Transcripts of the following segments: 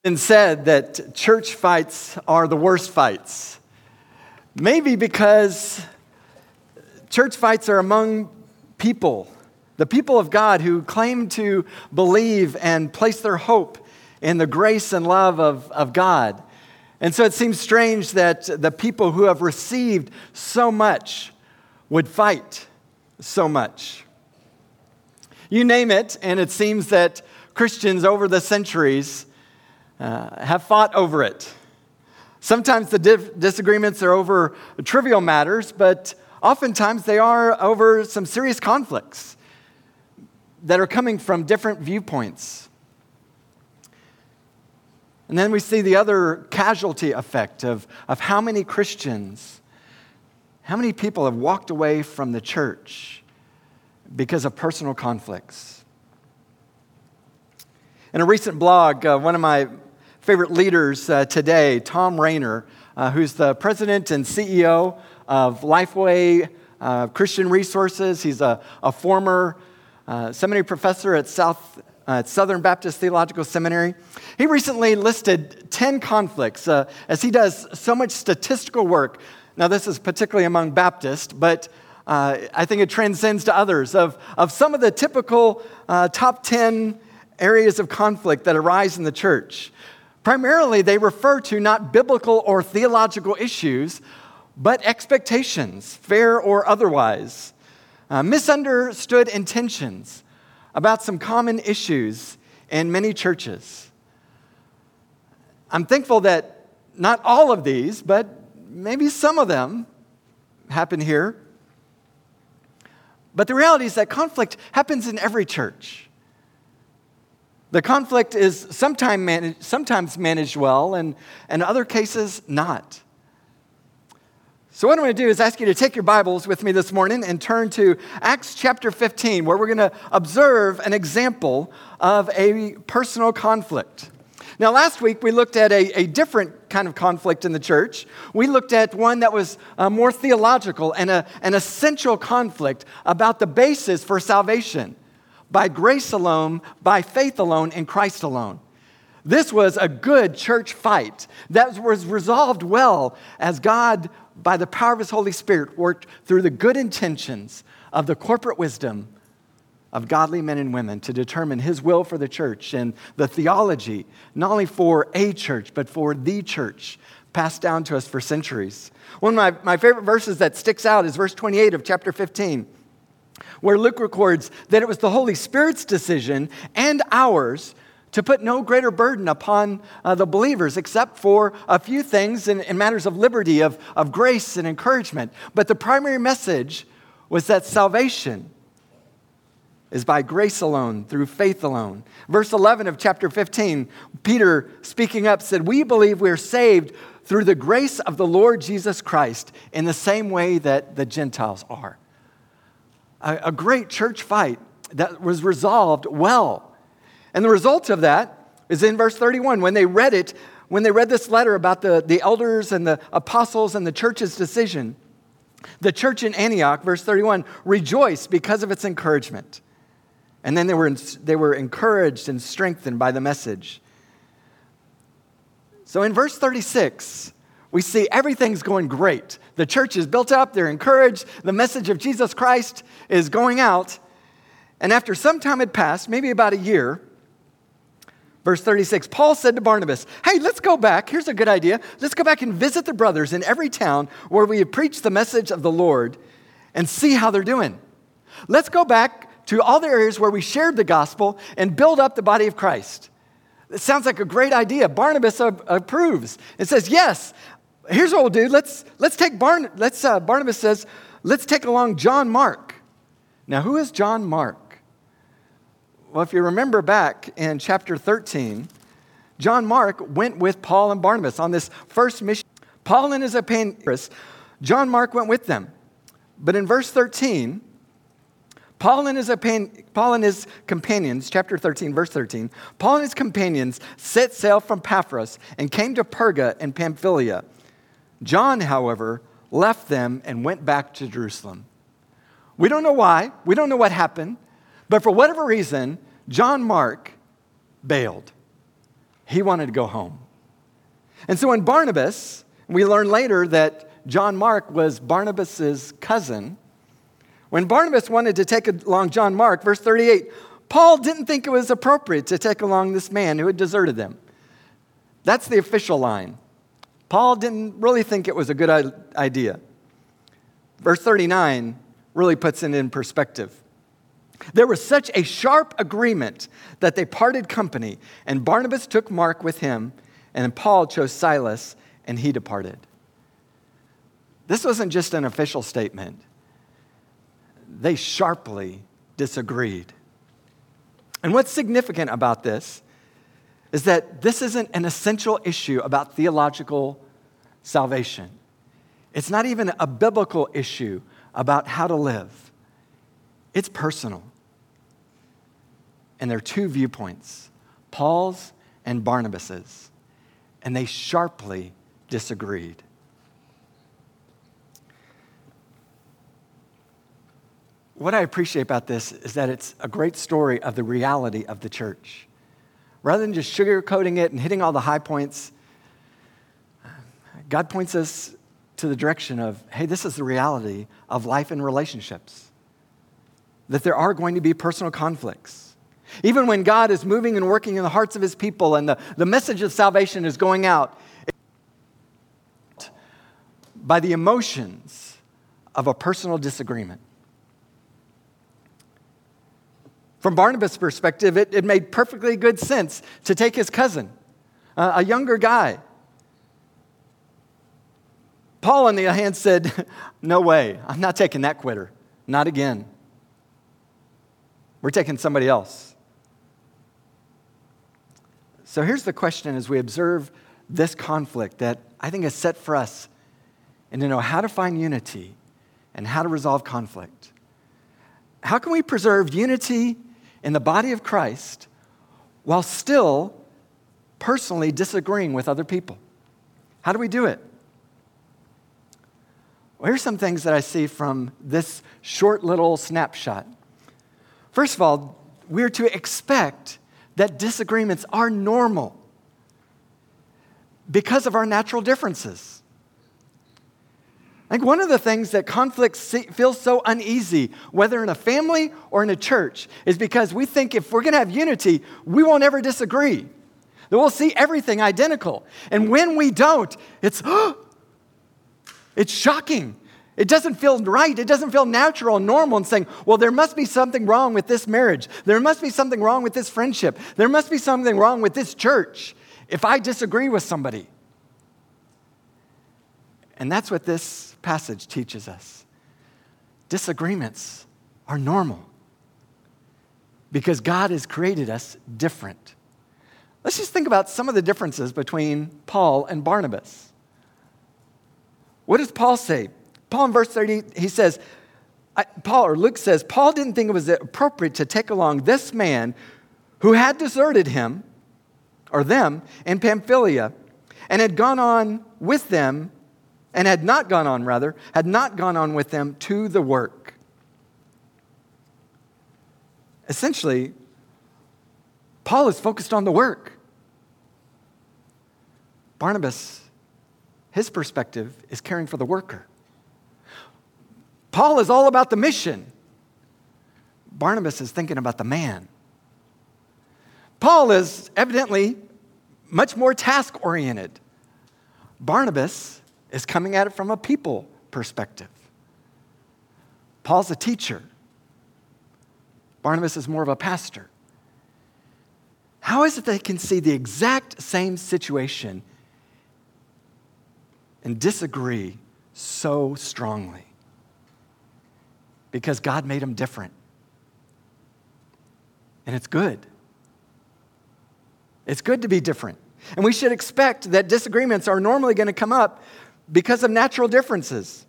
Been said that church fights are the worst fights. Maybe because church fights are among people, the people of God who claim to believe and place their hope in the grace and love of God. And so it seems strange that the people who have received so much would fight so much. You name it, and it seems that Christians over the centuries have fought over it. Sometimes the disagreements are over trivial matters, but oftentimes they are over some serious conflicts that are coming from different viewpoints. And then we see the other casualty effect of how many Christians, how many people have walked away from the church because of personal conflicts. In a recent blog, one of my favorite leaders today, Thom Rainer, who's the president and CEO of Lifeway Christian Resources. He's a former seminary professor at Southern Baptist Theological Seminary. He recently listed 10 conflicts as he does so much statistical work. Now, this is particularly among Baptists, but I think it transcends to others of some of the typical top 10 areas of conflict that arise in the church. Primarily, they refer to not biblical or theological issues, but expectations, fair or otherwise, misunderstood intentions about some common issues in many churches. I'm thankful that not all of these, but maybe some of them happen here. But the reality is that conflict happens in every church. The conflict is sometimes managed well, and in other cases, not. So what I'm going to do is ask you to take your Bibles with me this morning and turn to Acts chapter 15, where we're going to observe an example of a personal conflict. Now, last week, we looked at a different kind of conflict in the church. We looked at one that was more theological and an essential conflict about the basis for salvation. By grace alone, by faith alone, in Christ alone. This was a good church fight that was resolved well as God, by the power of His Holy Spirit, worked through the good intentions of the corporate wisdom of godly men and women to determine His will for the church and the theology, not only for a church, but for the church, passed down to us for centuries. One of my favorite verses that sticks out is verse 28 of chapter 15. Where Luke records that it was the Holy Spirit's decision and ours to put no greater burden upon the believers except for a few things in matters of liberty, of grace and encouragement. But the primary message was that salvation is by grace alone, through faith alone. Verse 11 of chapter 15, Peter, speaking up, said, "We believe we are saved through the grace of the Lord Jesus Christ in the same way that the Gentiles are." A great church fight that was resolved well. And the result of that is in verse 31. When they read this letter about the elders and the apostles and the church's decision, the church in Antioch, verse 31, rejoiced because of its encouragement. And then they were encouraged and strengthened by the message. So in verse 36, we see everything's going great. The church is built up, they're encouraged, the message of Jesus Christ is going out. And after some time had passed, maybe about a year, verse 36, Paul said to Barnabas, "Hey, let's go back. Here's a good idea. Let's go back and visit the brothers in every town where we have preached the message of the Lord and see how they're doing. Let's go back to all the areas where we shared the gospel and build up the body of Christ." It sounds like a great idea. Barnabas approves and says, "Yes, here's what we'll do. Barnabas says, let's take along John Mark." Now, who is John Mark? Well, if you remember back in chapter 13, John Mark went with Paul and Barnabas on this first mission. Paul and his apprentice, John Mark went with them. But in verse 13, Paul and his companions, chapter 13, verse 13, Paul and his companions set sail from Paphos and came to Perga in Pamphylia. John, however, left them and went back to Jerusalem. We don't know why. We don't know what happened. But for whatever reason, John Mark bailed. He wanted to go home. And so when Barnabas, we learn later that John Mark was Barnabas's cousin. When Barnabas wanted to take along John Mark, verse 38, Paul didn't think it was appropriate to take along this man who had deserted them. That's the official line. Paul didn't really think it was a good idea. Verse 39 really puts it in perspective. There was such a sharp agreement that they parted company, and Barnabas took Mark with him, and Paul chose Silas, and he departed. This wasn't just an official statement. They sharply disagreed. And what's significant about this is that this isn't an essential issue about theological salvation. It's not even a biblical issue about how to live. It's personal. And there are two viewpoints, Paul's and Barnabas's, and they sharply disagreed. What I appreciate about this is that it's a great story of the reality of the church. Rather than just sugarcoating it and hitting all the high points, God points us to the direction of, hey, this is the reality of life and relationships. That there are going to be personal conflicts. Even when God is moving and working in the hearts of his people and the message of salvation is going out by the emotions of a personal disagreement. From Barnabas' perspective, it made perfectly good sense to take his cousin, a younger guy. Paul, on the other hand, said, no way, I'm not taking that quitter. Not again. We're taking somebody else. So here's the question as we observe this conflict that I think is set for us and to know how to find unity and how to resolve conflict. How can we preserve unity in the body of Christ while still personally disagreeing with other people? How do we do it? Well, here's some things that I see from this short little snapshot. First of all, we're to expect that disagreements are normal because of our natural differences. I think one of the things that conflict feels so uneasy, whether in a family or in a church, is because we think if we're going to have unity, we won't ever disagree. That we'll see everything identical. And when we don't, it's shocking. It doesn't feel right. It doesn't feel natural and normal and saying, well, there must be something wrong with this marriage. There must be something wrong with this friendship. There must be something wrong with this church if I disagree with somebody. And that's what this passage teaches us. Disagreements are normal because God has created us different. Let's just think about some of the differences between Paul and Barnabas. What does Paul say? Paul in verse 30, he says, Luke says, Paul didn't think it was appropriate to take along this man who had deserted him, or them, in Pamphylia, and had not gone on with them to the work. Essentially, Paul is focused on the work. Barnabas, his perspective is caring for the worker. Paul is all about the mission. Barnabas is thinking about the man. Paul is evidently much more task-oriented. Barnabas is coming at it from a people perspective. Paul's a teacher. Barnabas is more of a pastor. How is it they can see the exact same situation and disagree so strongly? Because God made them different. And it's good. It's good to be different. And we should expect that disagreements are normally going to come up because of natural differences.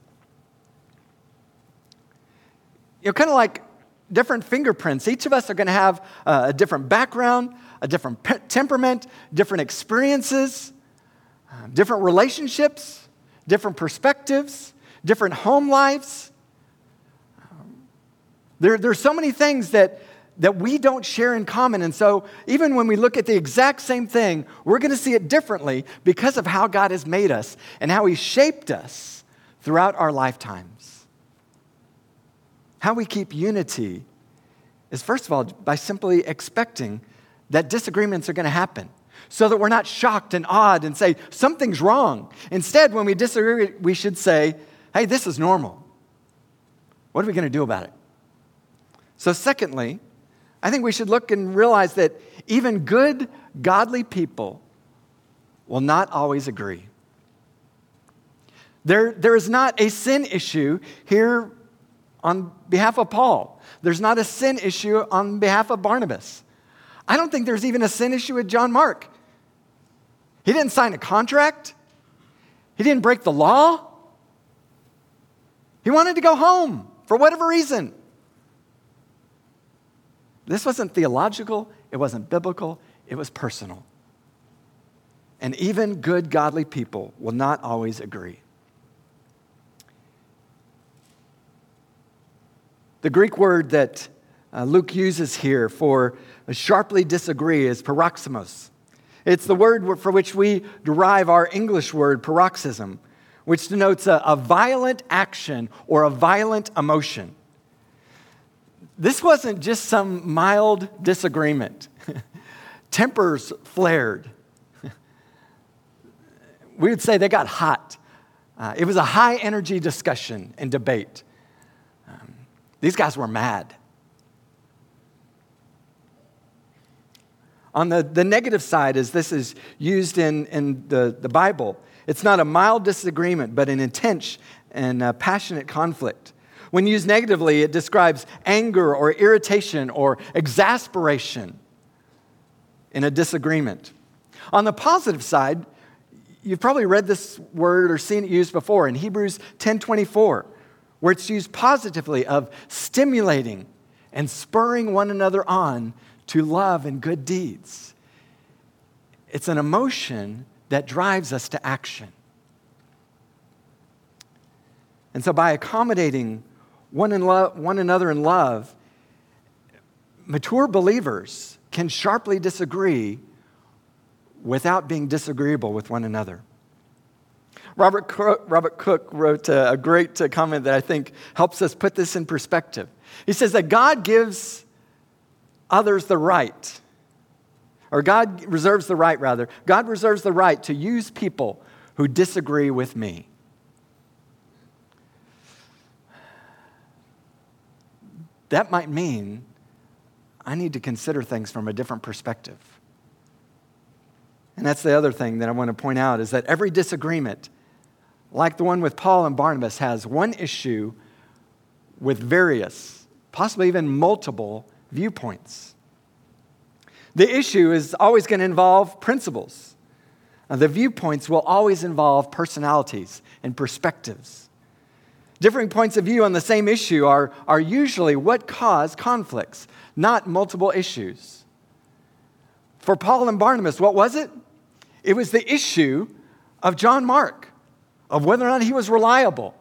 Kind of like different fingerprints. Each of us are going to have a different background, a different temperament, different experiences, different relationships, different perspectives, different home lives. There's so many things that that we don't share in common. And so even when we look at the exact same thing, we're going to see it differently because of how God has made us and how He shaped us throughout our lifetimes. How we keep unity is, first of all, by simply expecting that disagreements are going to happen so that we're not shocked and awed and say, something's wrong. Instead, when we disagree, we should say, hey, this is normal. What are we going to do about it? So secondly, I think we should look and realize that even good, godly people will not always agree. There is not a sin issue here on behalf of Paul. There's not a sin issue on behalf of Barnabas. I don't think there's even a sin issue with John Mark. He didn't sign a contract. He didn't break the law. He wanted to go home for whatever reason. This wasn't theological. It wasn't biblical. It was personal. And even good, godly people will not always agree. The Greek word that Luke uses here for sharply disagree is paroxysmos. It's the word for which we derive our English word paroxysm, which denotes a violent action or a violent emotion. This wasn't just some mild disagreement. Tempers flared. We would say they got hot. It was a high energy discussion and debate. These guys were mad. On the negative side, as this is used in the Bible, it's not a mild disagreement, but an intense and passionate conflict. When used negatively, it describes anger or irritation or exasperation in a disagreement. On the positive side, you've probably read this word or seen it used before in Hebrews 10:24, where it's used positively of stimulating and spurring one another on to love and good deeds. It's an emotion that drives us to action. And so by accommodating one another in love, mature believers can sharply disagree without being disagreeable with one another. Robert Cook wrote a great comment that I think helps us put this in perspective. He says that God gives others the right, or God reserves the right, rather. God reserves the right to use people who disagree with me. That might mean I need to consider things from a different perspective. And that's the other thing that I want to point out is that every disagreement, like the one with Paul and Barnabas, has one issue with various, possibly even multiple viewpoints. The issue is always going to involve principles. The viewpoints will always involve personalities and perspectives. Differing points of view on the same issue are usually what cause conflicts, not multiple issues. For Paul and Barnabas, what was it? It was the issue of John Mark, of whether or not he was reliable.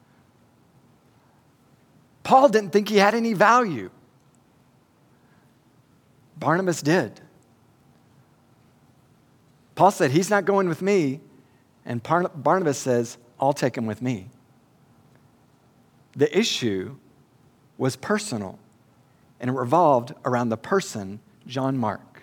Paul didn't think he had any value. Barnabas did. Paul said, he's not going with me. And Barnabas says, I'll take him with me. The issue was personal, and it revolved around the person, John Mark.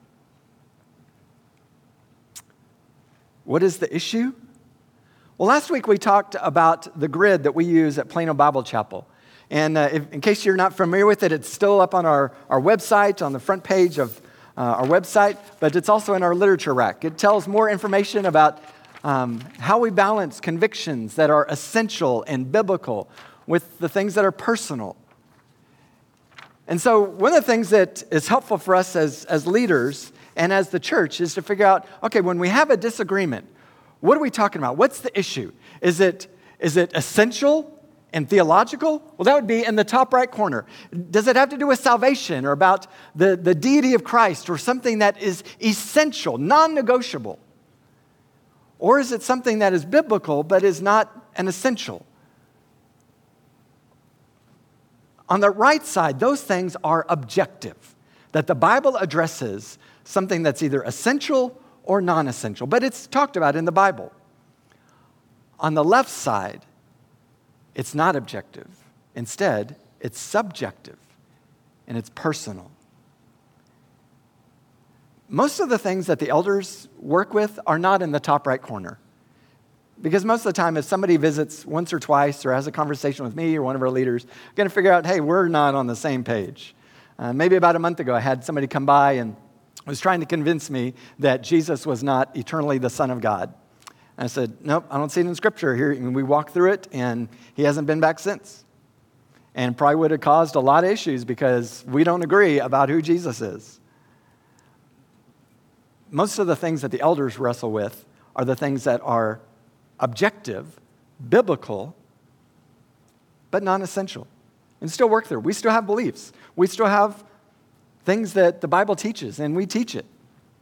What is the issue? Well, last week we talked about the grid that we use at Plano Bible Chapel. And in case you're not familiar with it, it's still up on our website, on the front page of our website, but it's also in our literature rack. It tells more information about how we balance convictions that are essential and biblical with the things that are personal. And so one of the things that is helpful for us as leaders and as the church is to figure out, okay, when we have a disagreement, what are we talking about? What's the issue? Is it essential and theological? Well, that would be in the top right corner. Does it have to do with salvation or about the deity of Christ or something that is essential, non-negotiable? Or is it something that is biblical but is not an essential? On the right side, those things are objective, that the Bible addresses something that's either essential or non-essential, but it's talked about in the Bible. On the left side, it's not objective. Instead, it's subjective and it's personal. Most of the things that the elders work with are not in the top right corner. Because most of the time, if somebody visits once or twice or has a conversation with me or one of our leaders, I'm going to figure out, hey, we're not on the same page. Maybe about a month ago, I had somebody come by and was trying to convince me that Jesus was not eternally the Son of God. And I said, nope, I don't see it in Scripture here. And we walked through it, and he hasn't been back since. And probably would have caused a lot of issues because we don't agree about who Jesus is. Most of the things that the elders wrestle with are the things that are objective, biblical, but non-essential. And still work through. We still have beliefs. We still have things that the Bible teaches, and we teach it.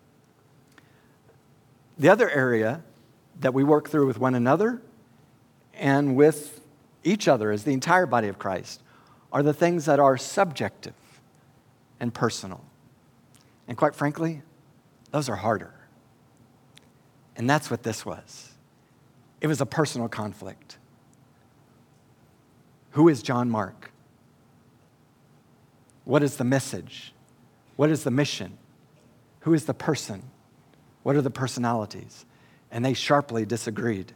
The other area that we work through with one another and with each other as the entire body of Christ are the things that are subjective and personal. And quite frankly, those are harder. And that's what this was. It was a personal conflict. Who is John Mark? What is the message? What is the mission? Who is the person? What are the personalities? And they sharply disagreed.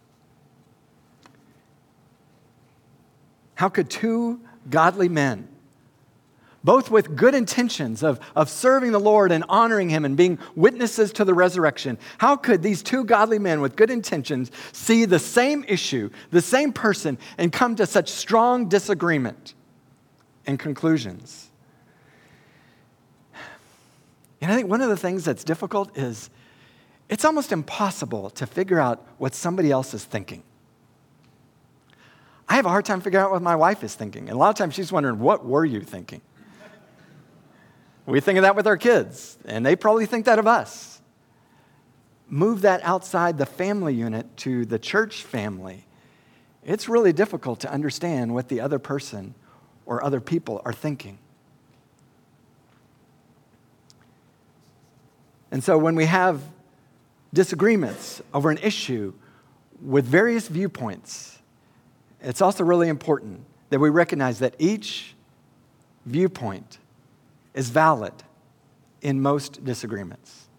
How could two godly men, both with good intentions of serving the Lord and honoring Him and being witnesses to the resurrection, how could these two godly men with good intentions see the same issue, the same person, and come to such strong disagreement and conclusions? And I think one of the things that's difficult is it's almost impossible to figure out what somebody else is thinking. I have a hard time figuring out what my wife is thinking. And a lot of times she's wondering, what were you thinking? We think of that with our kids, and they probably think that of us. Move that outside the family unit to the church family. It's really difficult to understand what the other person or other people are thinking. And so when we have disagreements over an issue with various viewpoints, it's also really important that we recognize that each viewpoint is valid in most disagreements.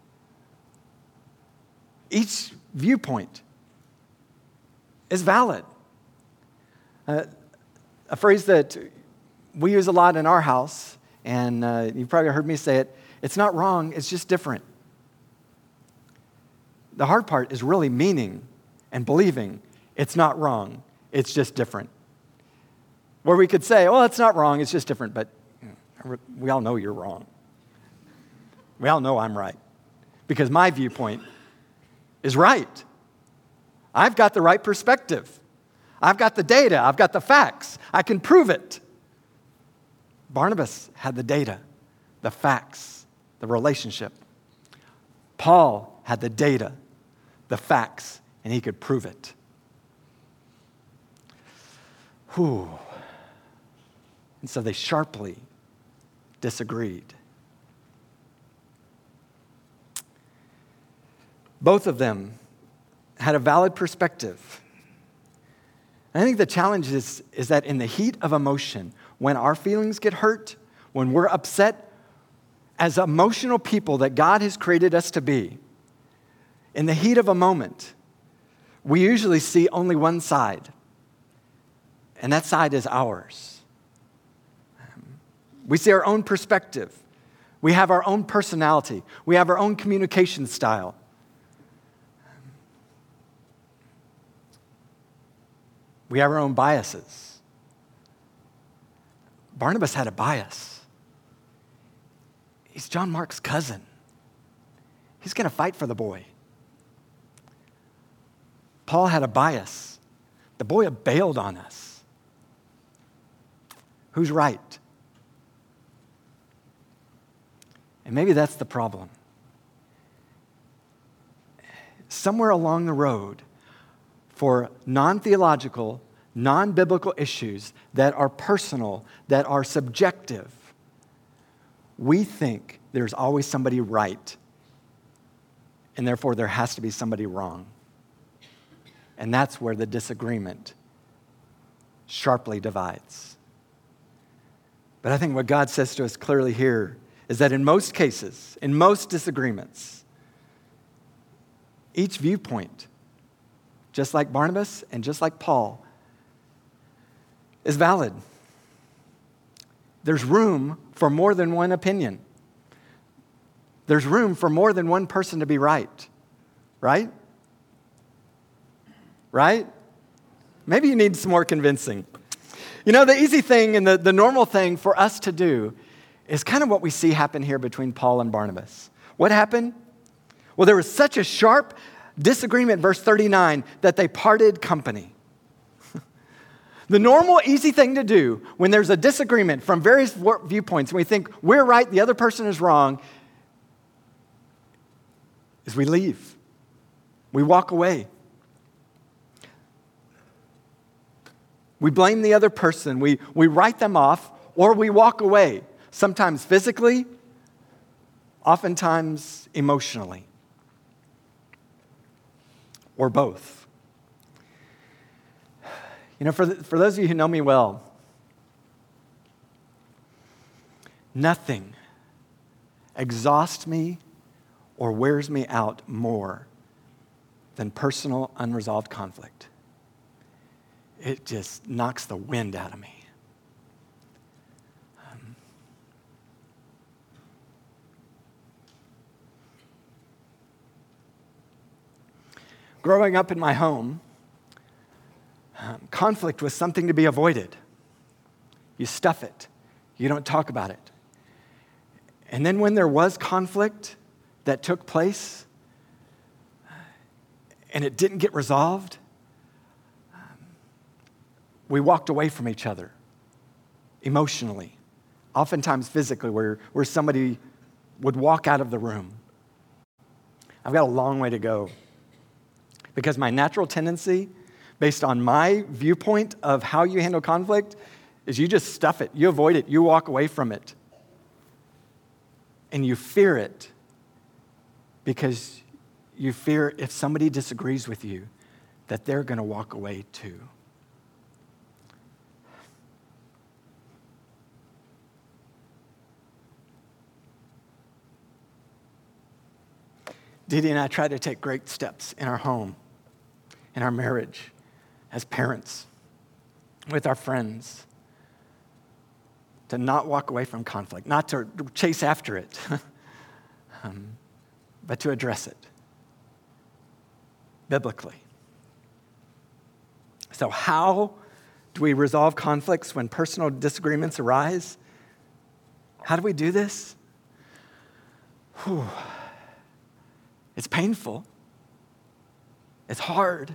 Each viewpoint is valid. A phrase that we use a lot in our house, and you've probably heard me say it, it's not wrong, it's just different. The hard part is really meaning and believing it's not wrong, it's just different. Where we could say, well, it's not wrong, it's just different, but we all know you're wrong. We all know I'm right. Because my viewpoint is right. I've got the right perspective. I've got the data. I've got the facts. I can prove it. Barnabas had the data, the facts, the relationship. Paul had the data, the facts, and he could prove it. Whew. And so they sharply disagreed. Both of them had a valid perspective. I think the challenge is that in the heat of emotion, when our feelings get hurt, when we're upset, as emotional people that God has created us to be, in the heat of a moment, we usually see only one side, and that side is ours. We see our own perspective. We have our own personality. We have our own communication style. We have our own biases. Barnabas had a bias. He's John Mark's cousin. He's going to fight for the boy. Paul had a bias. The boy bailed on us. Who's right? And maybe that's the problem. Somewhere along the road, for non-theological, non-biblical issues that are personal, that are subjective, we think there's always somebody right, and therefore there has to be somebody wrong. And that's where the disagreement sharply divides. But I think what God says to us clearly here is that in most cases, in most disagreements, each viewpoint, just like Barnabas and just like Paul, is valid. There's room for more than one opinion. There's room for more than one person to be right. Right? Right? Maybe you need some more convincing. You know, the easy thing and the normal thing for us to do is kind of what we see happen here between Paul and Barnabas. What happened? Well, there was such a sharp disagreement, verse 39, that they parted company. The normal, easy thing to do when there's a disagreement from various viewpoints and we think we're right, the other person is wrong, is we leave. We walk away. We blame the other person. We write them off, or we walk away, sometimes physically, oftentimes emotionally, or both. You know, for those of you who know me well, nothing exhausts me or wears me out more than personal unresolved conflict. It just knocks the wind out of me. Growing up in my home, conflict was something to be avoided. You stuff it. You don't talk about it. And then when there was conflict that took place and it didn't get resolved, we walked away from each other emotionally, oftentimes physically, where somebody would walk out of the room. I've got a long way to go because my natural tendency, based on my viewpoint of how you handle conflict, is you just stuff it, you avoid it, you walk away from it. And you fear it because you fear if somebody disagrees with you that they're going to walk away too. Dee Dee and I try to take great steps in our home, in our marriage, as parents, with our friends, to not walk away from conflict, not to chase after it, but to address it biblically. So how do we resolve conflicts when personal disagreements arise? How do we do this? It's painful. It's hard.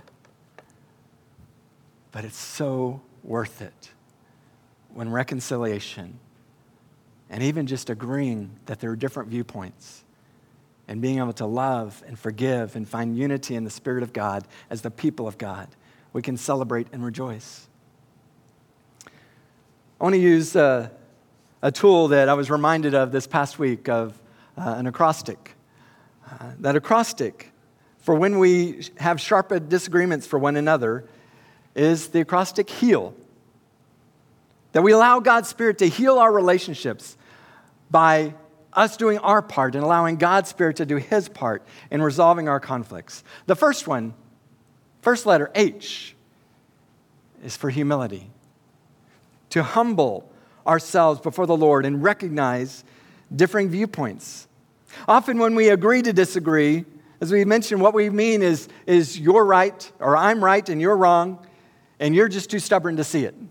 But it's so worth it when reconciliation and even just agreeing that there are different viewpoints and being able to love and forgive and find unity in the Spirit of God as the people of God, we can celebrate and rejoice. I want to use a tool that I was reminded of this past week of an acrostic. That acrostic for when we have sharp disagreements for one another is the acrostic heal. That we allow God's Spirit to heal our relationships by us doing our part and allowing God's Spirit to do His part in resolving our conflicts. The first one, first letter, H, is for humility. To humble ourselves before the Lord and recognize differing viewpoints. Often when we agree to disagree, as we mentioned, what we mean is you're right, or I'm right and you're wrong, and you're just too stubborn to see it.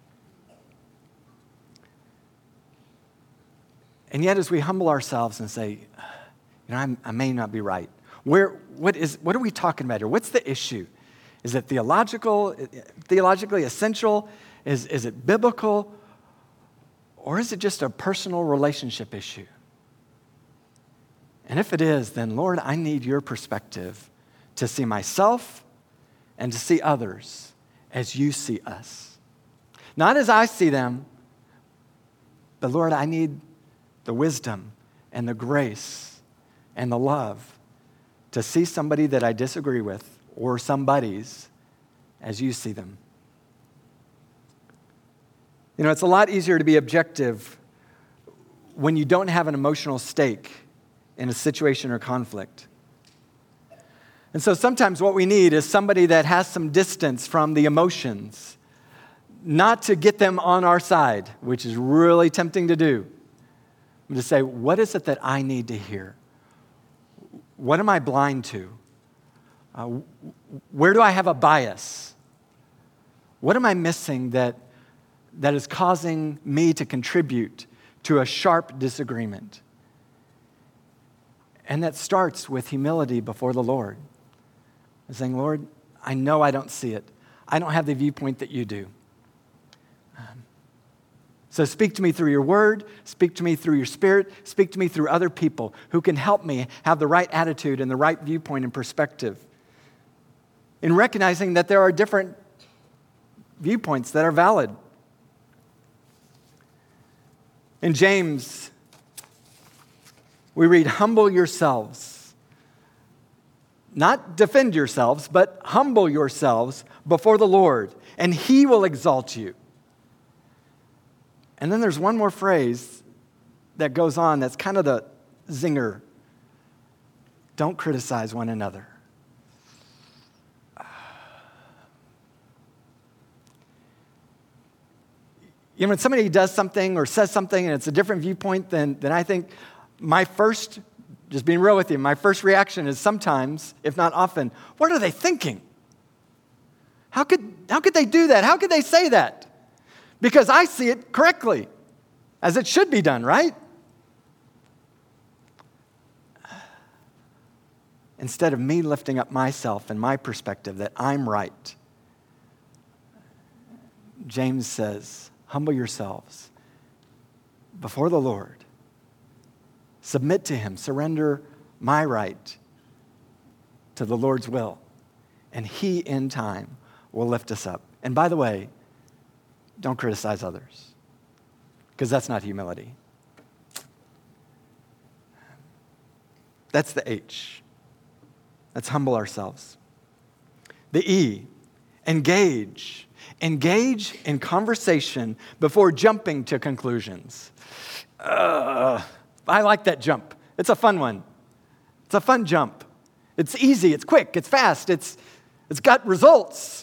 And yet as we humble ourselves and say, I may not be right. What are we talking about here? What's the issue? Is it theologically essential? Is it biblical? Or is it just a personal relationship issue? And if it is, then Lord, I need your perspective to see myself and to see others as you see us. Not as I see them, but Lord, I need the wisdom and the grace and the love to see somebody that I disagree with or somebody's as you see them. You know, it's a lot easier to be objective when you don't have an emotional stake in a situation or conflict. And so sometimes what we need is somebody that has some distance from the emotions, not to get them on our side, which is really tempting to do, but to say, what is it that I need to hear? What am I blind to? Where do I have a bias? What am I missing that is causing me to contribute to a sharp disagreement? And that starts with humility before the Lord. Saying, Lord, I know I don't see it. I don't have the viewpoint that you do. So speak to me through your word, speak to me through your spirit, speak to me through other people who can help me have the right attitude and the right viewpoint and perspective. In recognizing that there are different viewpoints that are valid. In James, we read, humble yourselves. Not defend yourselves, but humble yourselves before the Lord, and He will exalt you. And then there's one more phrase that goes on that's kind of the zinger. Don't criticize one another. You know, when somebody does something or says something and it's a different viewpoint than I think, just being real with you, my first reaction is sometimes, if not often, what are they thinking? How could they do that? How could they say that? Because I see it correctly, as it should be done, right? Instead of me lifting up myself and my perspective that I'm right, James says, humble yourselves before the Lord. Submit to Him. Surrender my right to the Lord's will. And He, in time, will lift us up. And by the way, don't criticize others, because that's not humility. That's the H. Let's humble ourselves. The E, engage. Engage in conversation before jumping to conclusions. I like that jump. It's a fun one. It's a fun jump. It's easy, it's quick, it's fast, it's got results.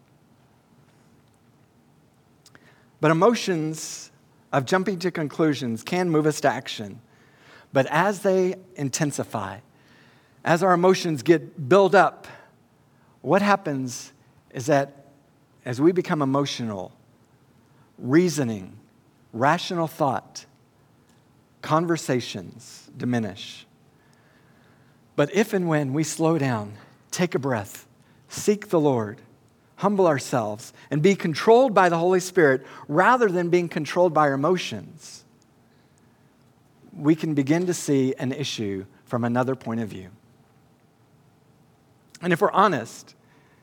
But emotions of jumping to conclusions can move us to action. But as they intensify, as our emotions get built up, what happens is that as we become emotional, reasoning, rational thought, conversations diminish. But if and when we slow down, take a breath, seek the Lord, humble ourselves, and be controlled by the Holy Spirit rather than being controlled by our emotions, we can begin to see an issue from another point of view. And if we're honest,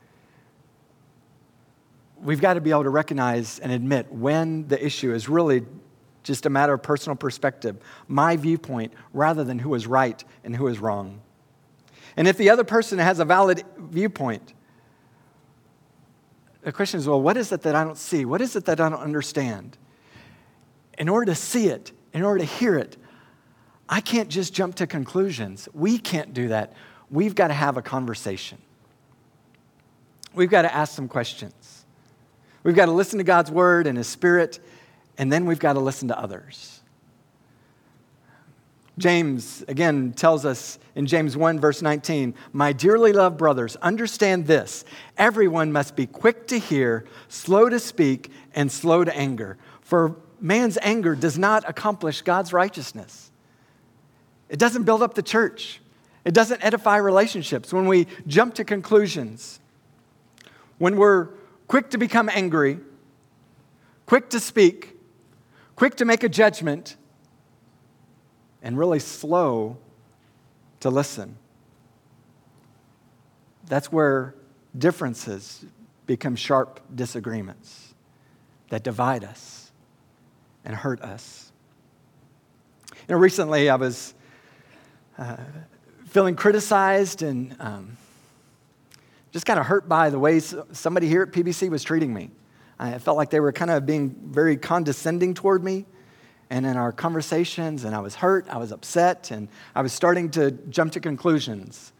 we've got to be able to recognize and admit when the issue is really just a matter of personal perspective, my viewpoint, rather than who is right and who is wrong. And if the other person has a valid viewpoint, the question is, well, what is it that I don't see? What is it that I don't understand? In order to see it, in order to hear it, I can't just jump to conclusions. We can't do that. We've got to have a conversation. We've got to ask some questions. We've got to listen to God's word and His Spirit, and then we've got to listen to others. James, again, tells us in James 1, verse 19, my dearly loved brothers, understand this. Everyone must be quick to hear, slow to speak, and slow to anger. For man's anger does not accomplish God's righteousness. It doesn't build up the church. It doesn't edify relationships. When we jump to conclusions, when we're quick to become angry, quick to speak, quick to make a judgment, and really slow to listen. That's where differences become sharp disagreements that divide us and hurt us. Recently I was feeling criticized and just kind of hurt by the way somebody here at PBC was treating me. I felt like they were kind of being very condescending toward me. And in our conversations, and I was hurt, I was upset, and I was starting to jump to conclusions.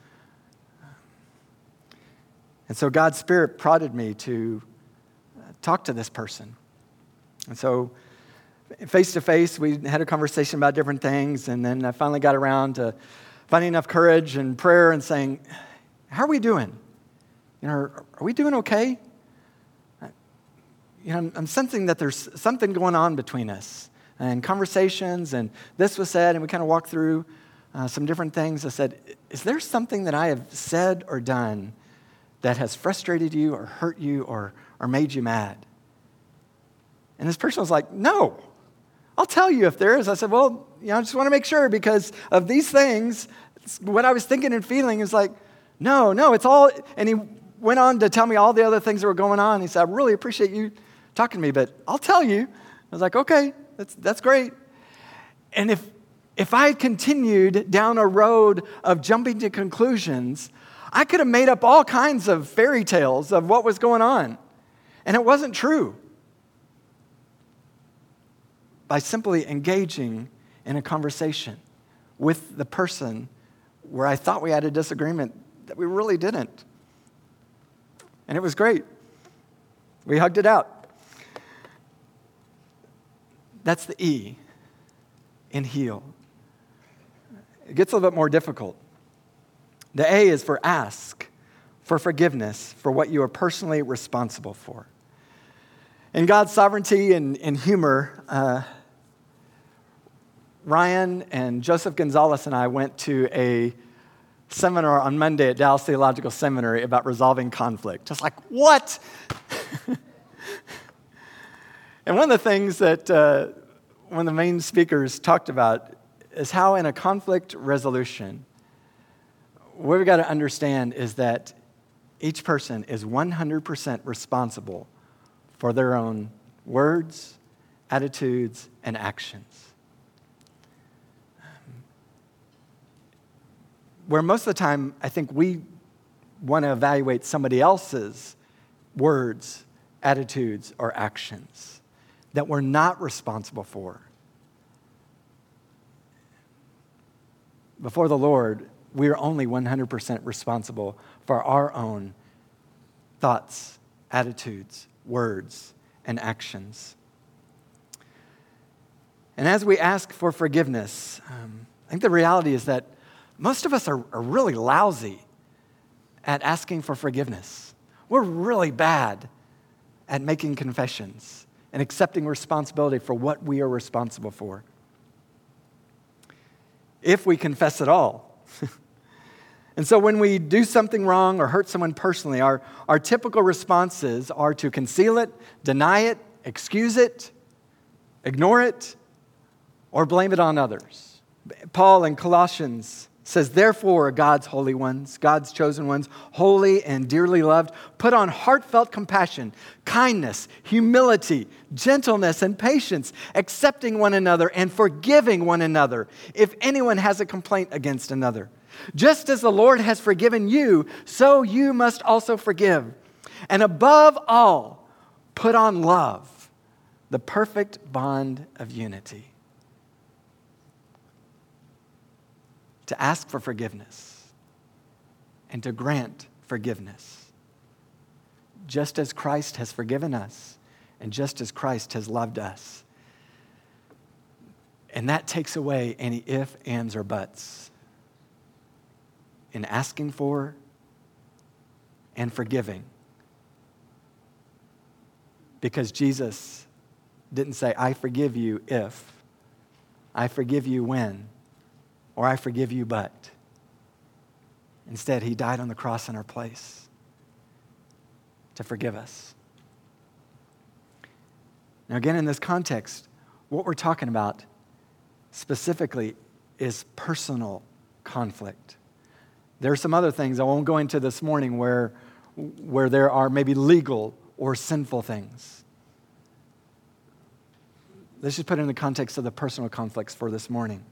And so God's Spirit prodded me to talk to this person. And so face to face, we had a conversation about different things, and then I finally got around to finding enough courage and prayer and saying, how are we doing? Are we doing okay? I'm sensing that there's something going on between us. And conversations, and this was said, and we kind of walked through some different things. I said, is there something that I have said or done that has frustrated you or hurt you or made you mad? And this person was like, no, I'll tell you if there is. I said, well, I just want to make sure because of these things, what I was thinking and feeling is like, no, it's all, and he went on to tell me all the other things that were going on. He said, I really appreciate you talking to me, but I'll tell you. I was like, okay. That's great. And if I had continued down a road of jumping to conclusions, I could have made up all kinds of fairy tales of what was going on. And it wasn't true. By simply engaging in a conversation with the person where I thought we had a disagreement that we really didn't. And it was great. We hugged it out. That's the E in heal. It gets a little bit more difficult. The A is for ask for forgiveness for what you are personally responsible for. In God's sovereignty and humor, Ryan and Joseph Gonzalez and I went to a seminar on Monday at Dallas Theological Seminary about resolving conflict. Just like, what? And one of the things that one of the main speakers talked about is how in a conflict resolution, what we've got to understand is that each person is 100% responsible for their own words, attitudes, and actions. Where most of the time, I think we want to evaluate somebody else's words, attitudes, or actions that we're not responsible for. Before the Lord, we are only 100% responsible for our own thoughts, attitudes, words, and actions. And as we ask for forgiveness, I think the reality is that most of us are really lousy at asking for forgiveness. We're really bad at making confessions and accepting responsibility for what we are responsible for. If we confess at all. And so when we do something wrong or hurt someone personally, our typical responses are to conceal it, deny it, excuse it, ignore it, or blame it on others. Paul in Colossians says, therefore, God's holy ones, God's chosen ones, holy and dearly loved, put on heartfelt compassion, kindness, humility, gentleness, and patience, accepting one another and forgiving one another if anyone has a complaint against another. Just as the Lord has forgiven you, so you must also forgive. And above all, put on love, the perfect bond of unity. To ask for forgiveness and to grant forgiveness, just as Christ has forgiven us and just as Christ has loved us. And that takes away any ifs, ands, or buts in asking for and forgiving. Because Jesus didn't say, I forgive you if, I forgive you when, or I forgive you but. Instead, he died on the cross in our place to forgive us. Now again, in this context, what we're talking about specifically is personal conflict. There are some other things I won't go into this morning where where there are maybe legal or sinful things. Let's just put it in the context of the personal conflicts for this morning.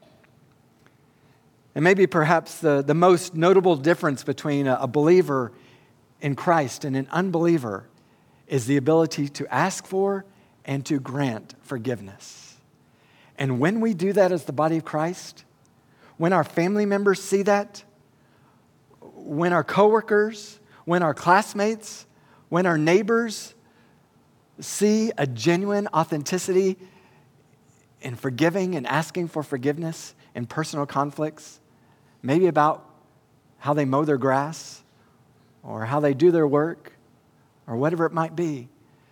And maybe perhaps the most notable difference between a believer in Christ and an unbeliever is the ability to ask for and to grant forgiveness. And when we do that as the body of Christ, when our family members see that, when our coworkers, when our classmates, when our neighbors see a genuine authenticity in forgiving and asking for forgiveness in personal conflicts, maybe about how they mow their grass or how they do their work or whatever it might be,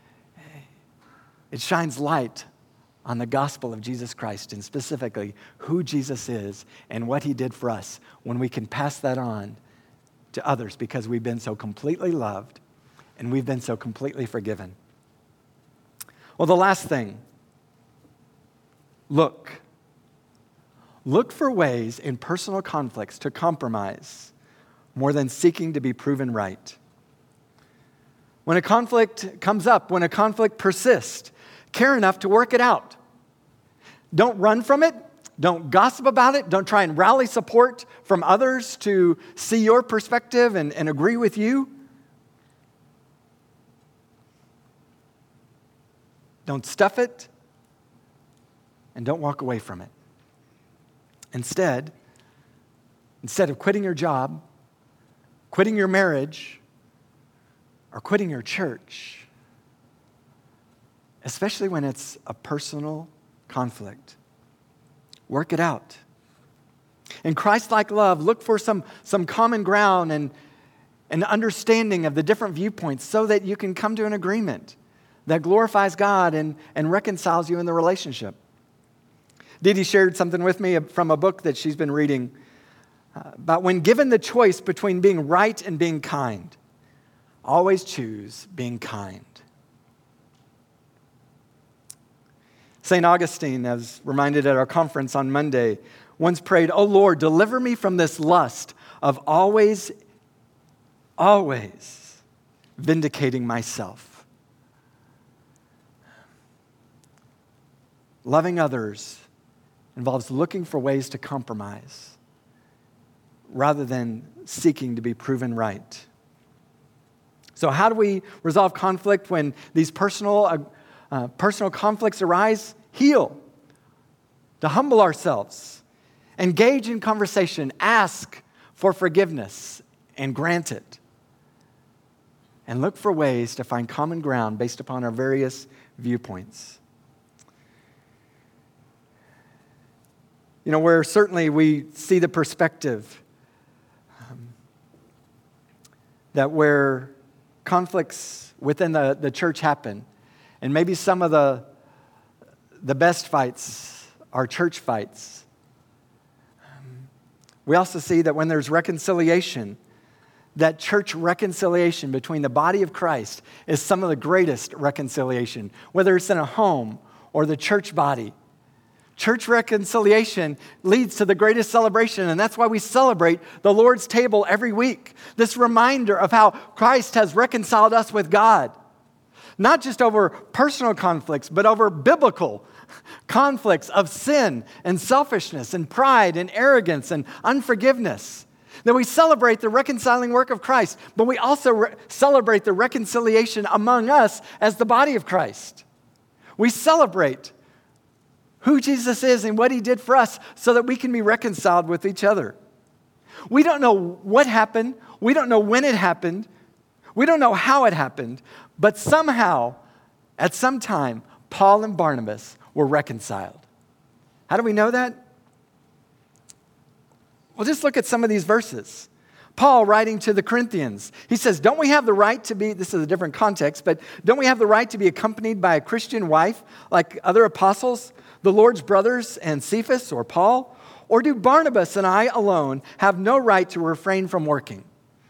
it shines light on the gospel of Jesus Christ and specifically who Jesus is and what he did for us when we can pass that on to others because we've been so completely loved and we've been so completely forgiven. Well, the last thing, look. Look for ways in personal conflicts to compromise more than seeking to be proven right. When a conflict comes up, when a conflict persists, care enough to work it out. Don't run from it. Don't gossip about it. Don't try and rally support from others to see your perspective and agree with you. Don't stuff it, and don't walk away from it. Instead of quitting your job, quitting your marriage, or quitting your church, especially when it's a personal conflict, work it out. In Christ-like love, look for some common ground and an understanding of the different viewpoints so that you can come to an agreement that glorifies God and reconciles you in the relationship. Dee Dee shared something with me from a book that she's been reading about when given the choice between being right and being kind, always choose being kind. St. Augustine, as reminded at our conference on Monday, once prayed, "Oh Lord, deliver me from this lust of always vindicating myself." Loving others involves looking for ways to compromise rather than seeking to be proven right. So how do we resolve conflict when these personal conflicts arise? Heal. To humble ourselves. Engage in conversation. Ask for forgiveness and grant it. And look for ways to find common ground based upon our various viewpoints. You know, where certainly we see the perspective that where conflicts within the church happen, and maybe some of the best fights are church fights. We also see that when there's reconciliation, that church reconciliation between the body of Christ is some of the greatest reconciliation, whether it's in a home or the church body. Church reconciliation leads to the greatest celebration, and that's why we celebrate the Lord's table every week. This reminder of how Christ has reconciled us with God. Not just over personal conflicts, but over biblical conflicts of sin and selfishness and pride and arrogance and unforgiveness. That we celebrate the reconciling work of Christ, but we also celebrate the reconciliation among us as the body of Christ. We celebrate who Jesus is and what he did for us so that we can be reconciled with each other. We don't know what happened. We don't know when it happened. We don't know how it happened. But somehow, at some time, Paul and Barnabas were reconciled. How do we know that? Well, just look at some of these verses. Paul writing to the Corinthians, he says, don't we have the right to be, this is a different context, but don't we have the right to be accompanied by a Christian wife like other apostles, the Lord's brothers and Cephas or Paul? Or do Barnabas and I alone have no right to refrain from working?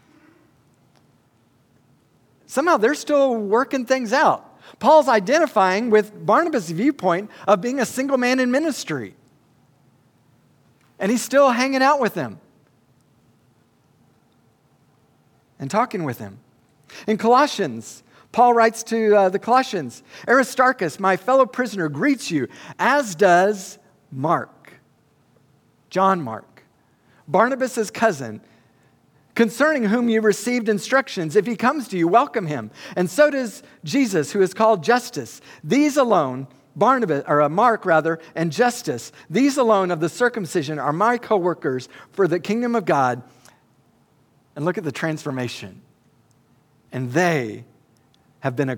Somehow they're still working things out. Paul's identifying with Barnabas' viewpoint of being a single man in ministry. And he's still hanging out with them and talking with him. In Colossians, Paul writes to the Colossians, Aristarchus, my fellow prisoner, greets you, as does Mark, John Mark, Barnabas' cousin, concerning whom you received instructions. If he comes to you, welcome him. And so does Jesus, who is called Justus. These alone, Mark, and Justus, these alone of the circumcision are my co-workers for the kingdom of God. And look at the transformation. And they have been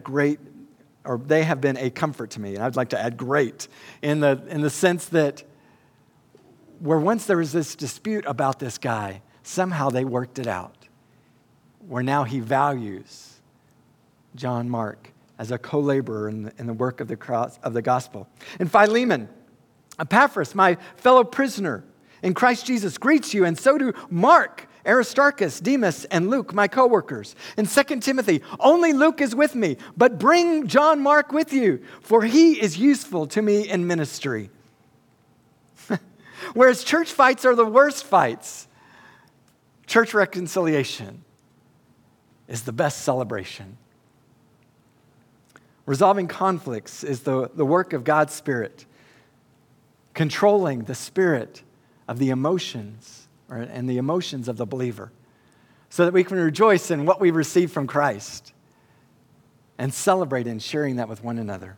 a comfort to me. And I'd like to add great in the sense that where once there was this dispute about this guy, somehow they worked it out, where now he values John Mark as a co-laborer in the work of the gospel. And Philemon, Epaphras, my fellow prisoner in Christ Jesus, greets you, and so do Mark, Aristarchus, Demas, and Luke, my co-workers. In 2 Timothy, only Luke is with me, but bring John Mark with you, for he is useful to me in ministry. Whereas church fights are the worst fights, church reconciliation is the best celebration. Resolving conflicts is the work of God's Spirit, controlling the spirit of the emotions and the emotions of the believer so that we can rejoice in what we receive from Christ and celebrate in sharing that with one another.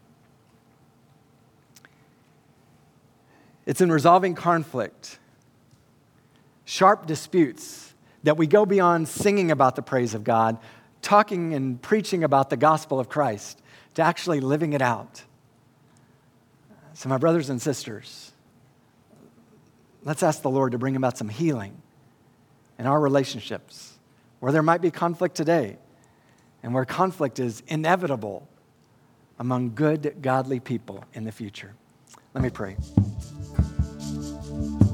It's in resolving conflict, sharp disputes, that we go beyond singing about the praise of God, talking and preaching about the gospel of Christ, to actually living it out. So my brothers and sisters, let's ask the Lord to bring about some healing in our relationships, where there might be conflict today, and where conflict is inevitable among good, godly people in the future. Let me pray.